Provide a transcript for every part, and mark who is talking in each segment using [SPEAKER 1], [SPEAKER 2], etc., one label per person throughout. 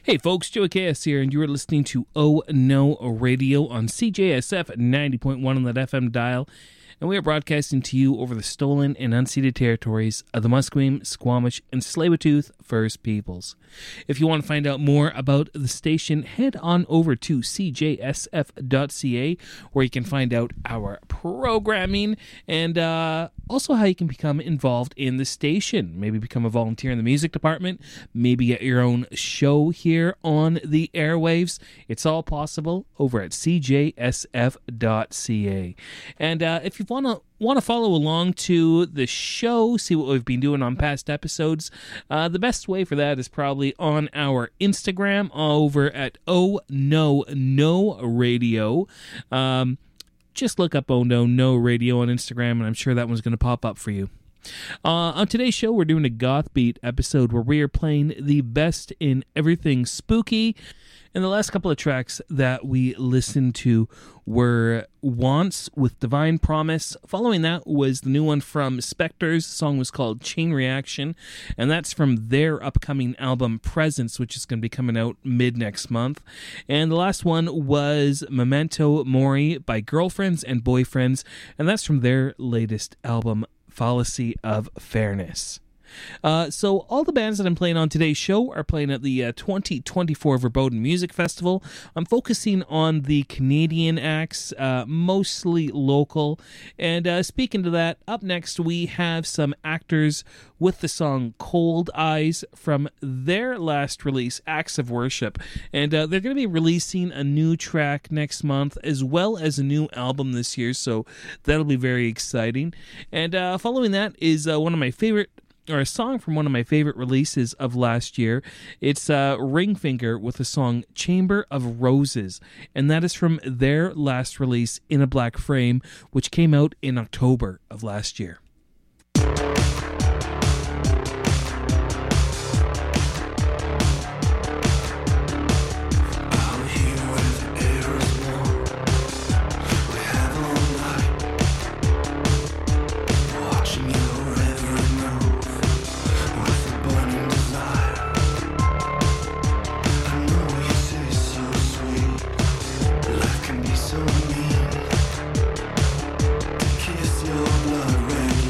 [SPEAKER 1] Hey folks, Joey KS here, and you are listening to Oh No Radio on CJSF 90.1 on that FM dial. And we are broadcasting to you over the stolen and unceded territories of the Musqueam, Squamish, and Tsleil-Waututh First Peoples. If you want to find out more about the station, head on over to cjsf.ca, where you can find out our programming and also how you can become involved in the station. Maybe become a volunteer in the music department, maybe get your own show here on the airwaves. It's all possible over at cjsf.ca. And if you want to follow along to the show, see what we've been doing on past episodes, the best way for that is probably on our Instagram over at Oh No Radio. Just look up Oh No Radio on Instagram, and I'm sure that one's going to pop up for you. On today's show, we're doing a Goth Beat episode where we are playing the best in everything spooky. And the last couple of tracks that we listened to were Wants with Divine Promise. Following that was the new one from Spectres. The song was called Chain Reaction, and that's from their upcoming album Presence, which is going to be coming out mid-next month. And the last one was Memento Mori by Girlfriends and Boyfriends, and that's from their latest album, Fallacy of Fairness. So all the bands that I'm playing on today's show are playing at the 2024 Verboten Music Festival. I'm focusing on the Canadian acts, mostly local. And speaking to that, up next we have some actors with the song Cold Eyes from their last release, Acts of Worship. And they're going to be releasing a new track next month as well as a new album this year, so that'll be very exciting. And following that is a song from one of my favorite releases of last year. It's Ringfinger with the song Chamber of Roses, and that is from their last release, In a Black Frame, which came out in October of last year.
[SPEAKER 2] Kiss your blood red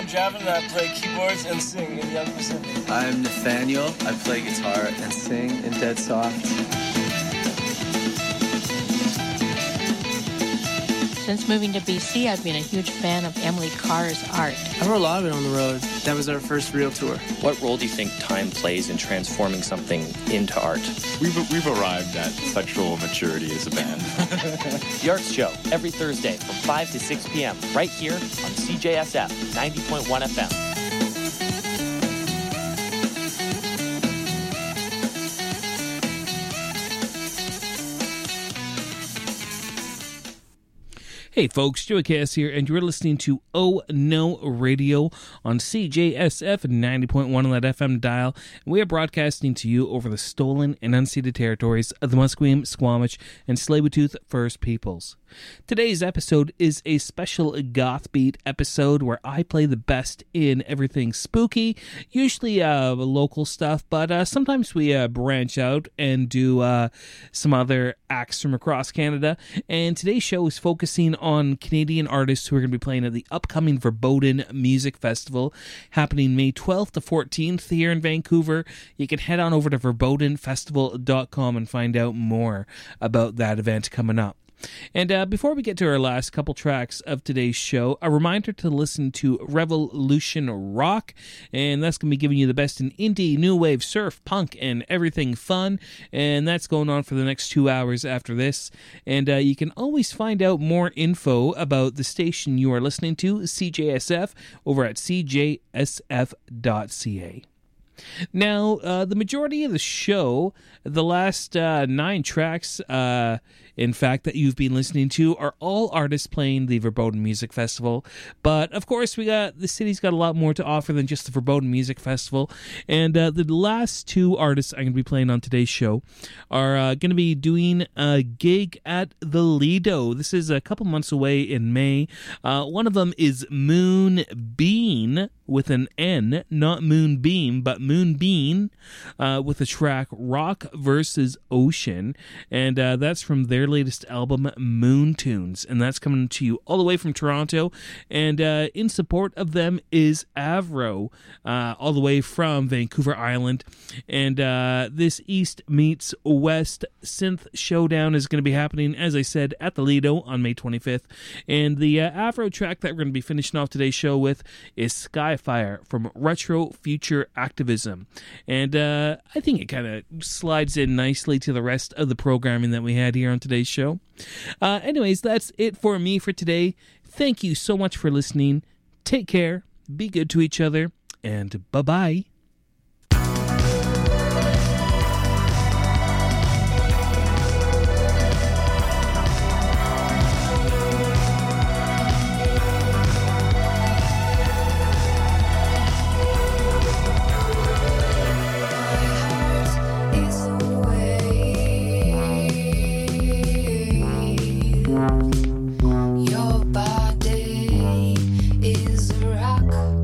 [SPEAKER 2] Javin, and I play keyboards and sing in Young Pacific.
[SPEAKER 3] I'm Nathaniel. I play guitar and sing in Dead Soft.
[SPEAKER 4] Since moving to BC, I've been a huge fan of Emily Carr's art.
[SPEAKER 5] I wrote a lot of it on the road. That was our first real tour.
[SPEAKER 6] What role do you think time plays in transforming something into art?
[SPEAKER 7] We've arrived at sexual maturity as a band.
[SPEAKER 6] The Arts Show, every Thursday from 5 to 6 p.m. right here on CJSF 90.1 FM.
[SPEAKER 1] Hey folks, Joey Cass here, and you're listening to Oh No Radio on CJSF 90.1 on that FM dial. And we are broadcasting to you over the stolen and unceded territories of the Musqueam, Squamish, and Tsleil-Waututh First Peoples. Today's episode is a special goth beat episode where I play the best in everything spooky, usually local stuff, but sometimes we branch out and do some other acts from across Canada. And today's show is focusing on Canadian artists who are going to be playing at the upcoming Verboten Music Festival happening May 12th to 14th here in Vancouver. You can head on over to verbotenfestival.com and find out more about that event coming up. And before we get to our last couple tracks of today's show, a reminder to listen to Revolution Rock, and that's going to be giving you the best in indie, new wave, surf, punk, and everything fun, and that's going on for the next 2 hours after this. And you can always find out more info about the station you are listening to, CJSF, over at cjsf.ca. Now, the majority of the show, the last 9 tracks, in fact, that you've been listening to are all artists playing the Verboten Music Festival. But, of course, the city's got a lot more to offer than just the Verboten Music Festival. And the last 2 artists I'm going to be playing on today's show are going to be doing a gig at the Lido. This is a couple months away in May. One of them is Moonbeam, with an N, not Moonbeam, but Moonbeam, with the track Rock vs. Ocean, and that's from their latest album, Moon Tunes, and that's coming to you all the way from Toronto, and in support of them is Avro, all the way from Vancouver Island, and this East meets West synth showdown is going to be happening, as I said, at the Lido on May 25th, and the Avro track that we're going to be finishing off today's show with is Skyfire from Retro Future Activism, and I think it kind of slides in nicely to the rest of the programming that we had here on today's show. Anyways, that's it for me for today. Thank you so much for listening. Take care, be good to each other, and bye-bye.
[SPEAKER 8] Your body is a rock.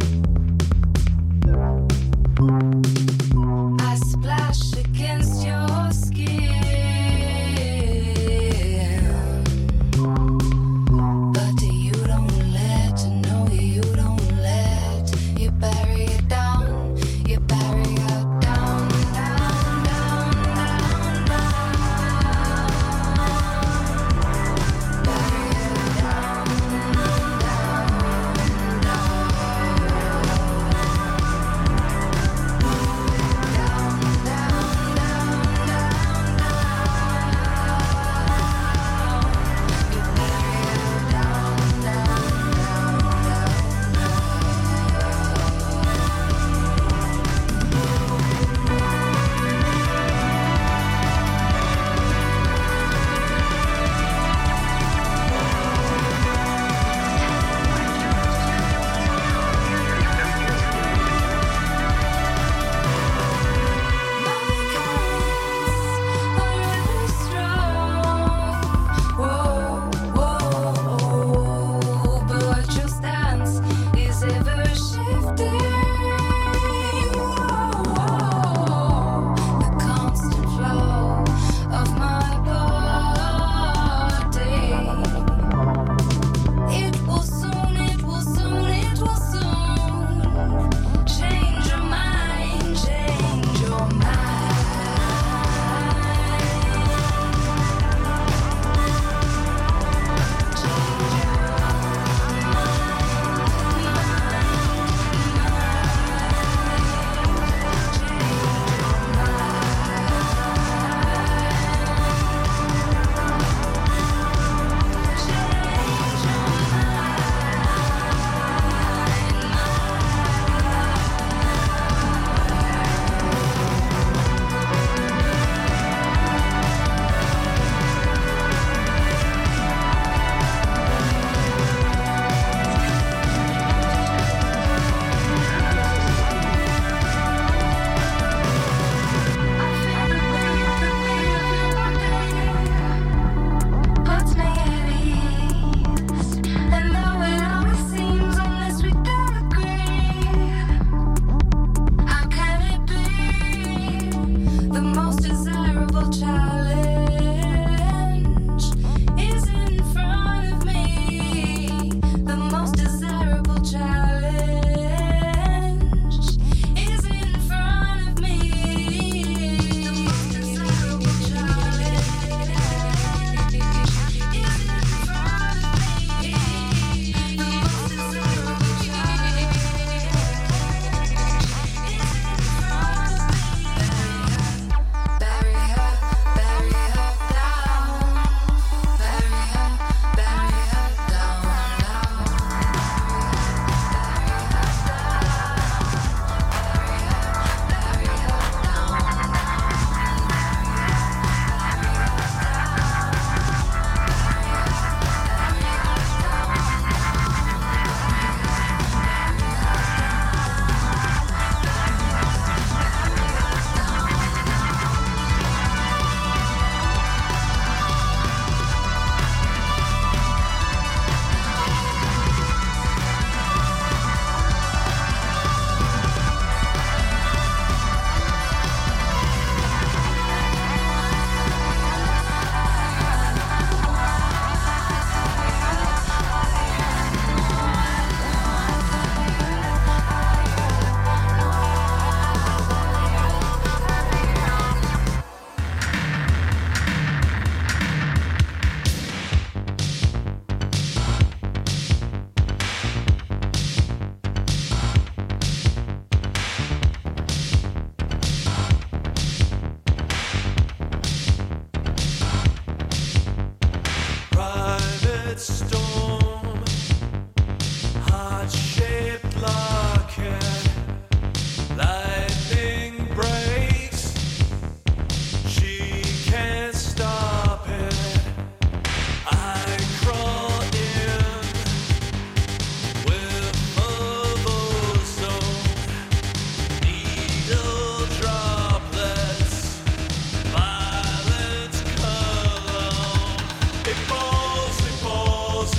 [SPEAKER 9] It falls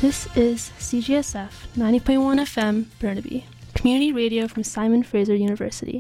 [SPEAKER 9] This is CGSF 90.1 FM, Burnaby, community radio from Simon Fraser University.